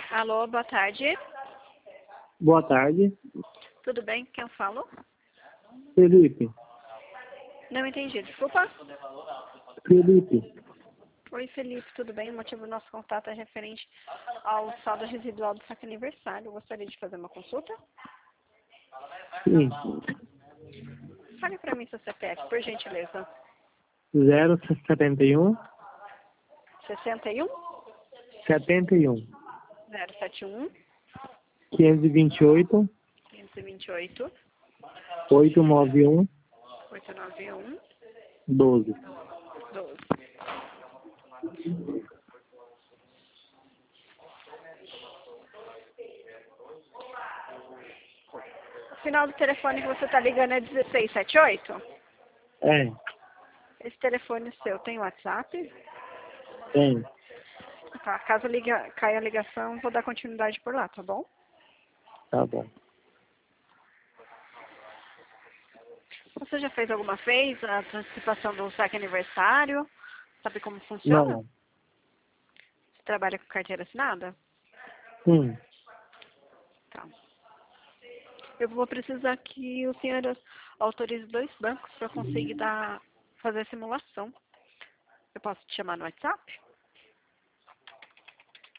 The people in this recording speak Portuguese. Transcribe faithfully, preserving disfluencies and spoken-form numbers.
Alô, boa tarde. Boa tarde. Tudo bem? Quem eu falo? Felipe. Não entendi, desculpa. Felipe. Oi, Felipe, tudo bem? O motivo do nosso contato é referente ao saldo residual do saque aniversário. Gostaria de fazer uma consulta? Sim. Fale para mim seu C P F, por gentileza. zero setenta e um, sessenta e um, setenta e um, zero sete um, quinhentos e vinte e oito, quinhentos e vinte e oito, oitocentos e noventa e um, oitocentos e noventa e um, doze. doze. O final do telefone que você está ligando é dezesseis setenta e oito? É, Esse telefone seu tem WhatsApp? tem. Tá, caso liga, caia a ligação, vou dar continuidade por lá, tá bom? Tá bom. Você já fez alguma vez a antecipação do saque aniversário? Sabe como funciona? Não. Você trabalha com carteira assinada? Sim. Tá. Eu vou precisar que o senhor autorize dois bancos para conseguir dar, fazer a simulação. Eu posso te chamar no WhatsApp?